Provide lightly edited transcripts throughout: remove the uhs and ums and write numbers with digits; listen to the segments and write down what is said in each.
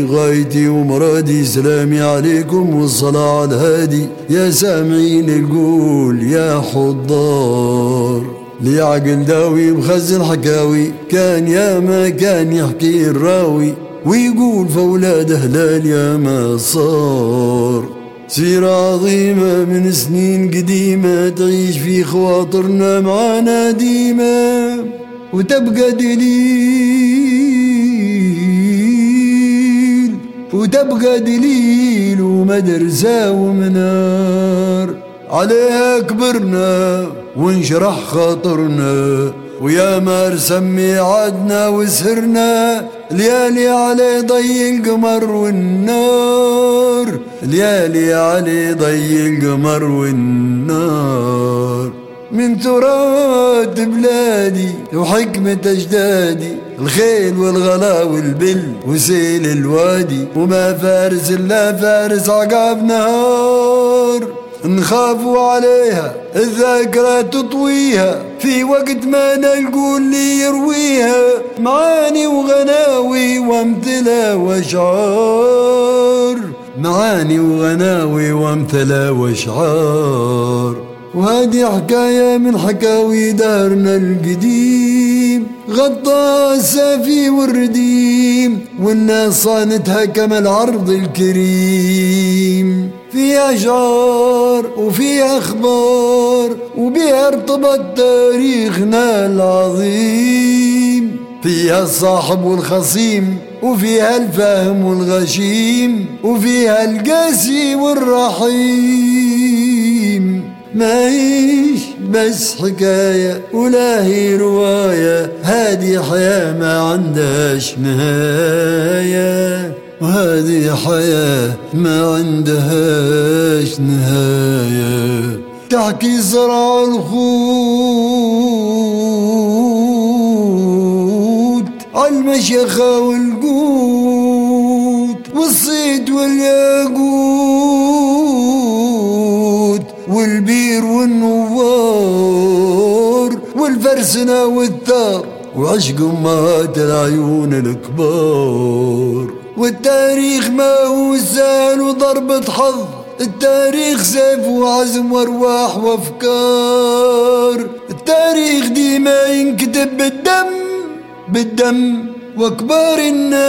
غايتي ومرادي. سلامي عليكم والصلاة على الهادي. يا سامعين القول يا حضار، لي عقل داوي مخزن حكاوي، كان يا ما كان يحكي الراوي ويقول فولاد هلال يا ما صار. سيرة عظيمة من سنين قديمة تعيش في خواطرنا معانا ديمة، وتبقى دليل ومدرسة ومنار. عليها كبرنا وانشرح خاطرنا، ويا ما رسم ميعادنا وسهرنا. ليالي علي ضي القمر والنار، ليالي علي ضي القمر والنار. من تراث بلادي وحكمة أجدادي، الخيل والغلا والبل وسيل الوادي. وما فارس إلا فارس عقاب نهار، نخافوا عليها الذاكرة تطويها، في وقت ما نلقوا اللي يرويها. معاني وغناوي وامثلة واشعار، معاني وغناوي وامثلة واشعار. وهذه حكاية من حكاوي دارنا القديم، غطى السافي والرديم، والناس صانتها كما العرض الكريم. فيها أشعار وفيها أخبار، وبها ارتبط تاريخنا العظيم. فيها الصاحب والخصيم، وفيها الفاهم والغشيم، وفيها القاسي والرحيم. ما هيش بس حكاية ولا هي رواية، هذه حياة ما عندهاش نهاية، وهذه حياة ما عندهاش نهاية. تحكي صراع الخوت عالمشيخة والقوت، والصيد والياقوت، والبير والنوار، والفرسنة والثار، وعشق أمهات العيون الكبار. والتاريخ ما هو سهل وضربة حظ، التاريخ سيف وعزم وارواح وافكار. التاريخ ديما ينكتب بالدم وكبار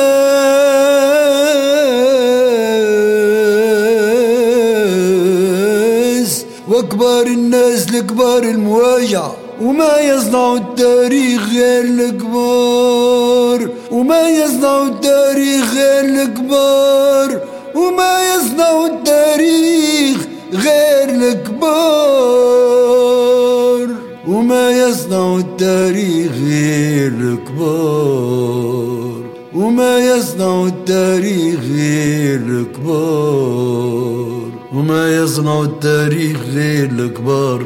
الناس، وكبار الناس لكبار المواجع. وما يصنع التاريخ غير الكبار، وما يصنع التاريخ غير الكبار، وما يصنع التاريخ غير الكبار، وما يصنع التاريخ غير الكبار، وما يصنع التاريخ غير الكبار، وما يصنع التاريخ غير الكبار.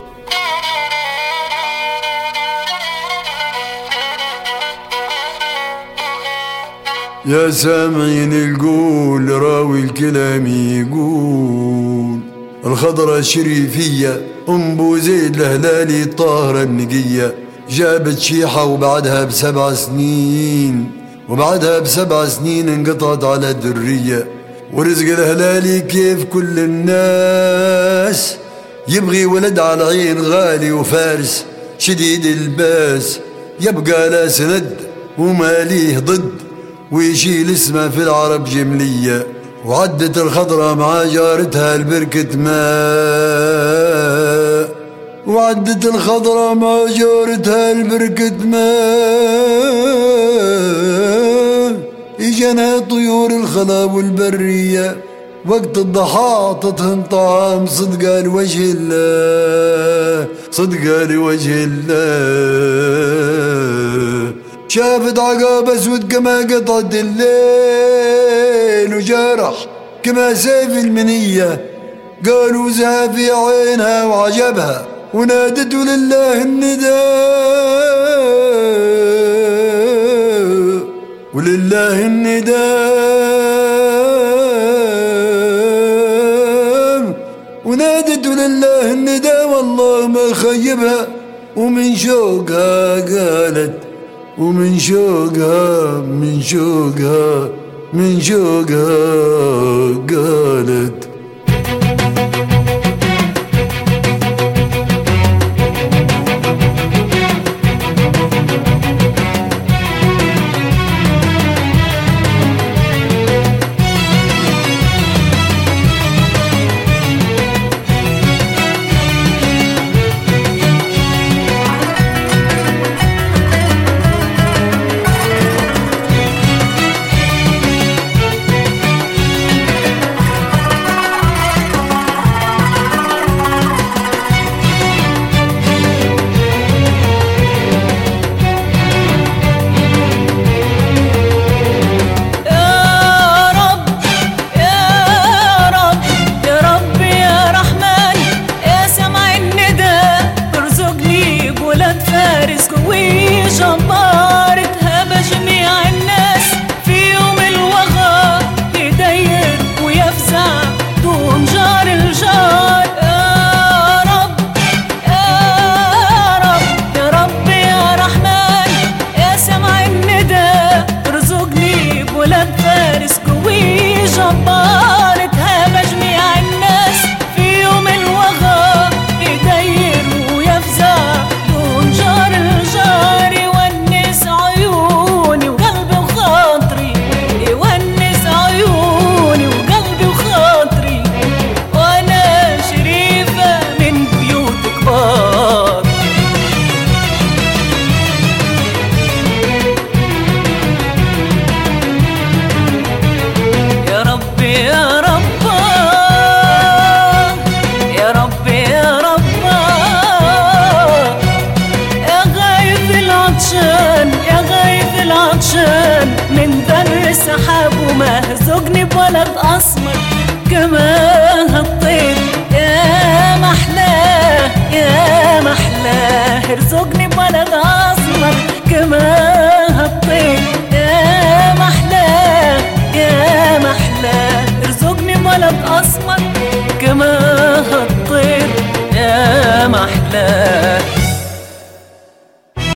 يا سامعين القول راوي الكلام يقول، الخضرة الشريفية أم بوزيد الهلالي الطاهرة النقية، جابت شيحة وبعدها ب7 سنين، وبعدها ب7 سنين انقطعت على درية. ورزق الهلالي كيف كل الناس، يبغي ولد على العين غالي وفارس شديد الباس، يبقى لا سند وما ليه ضد، ويشيل اسمه في العرب جملية. وعدت الخضرة مع جارتها البركة ماء، وعدت الخضرة مع جارتها البركة ماء. إجانا طيور الخلا والبرية وقت الضحى عطتهم طعام، صدقة لوجه الله، صدقة لوجه الله. شافت عقاب اسود كما قطعة الليل، وجرح كما سيف المنية، قالوا زها في عينها وعجبها، ونادت لله النداء، ولله النداء، ونادت لله النداء، والله ما خيبها. ومن شوقها قالت، ومن شوقها، من شوقها من شوقها قالت جبارتها بجميع الناس في يوم الوغى يدير ويفزع دون جار الجار. يا رب يا رب يا رب يا رحمن يا سمع الندى ارزقني بولد فارس قوي. جبارتها بجميع الناس في يوم الوغى يدير ويفزع دون جار الجار. من در السحاب وما هزقني بولد أسمر كمان هالطير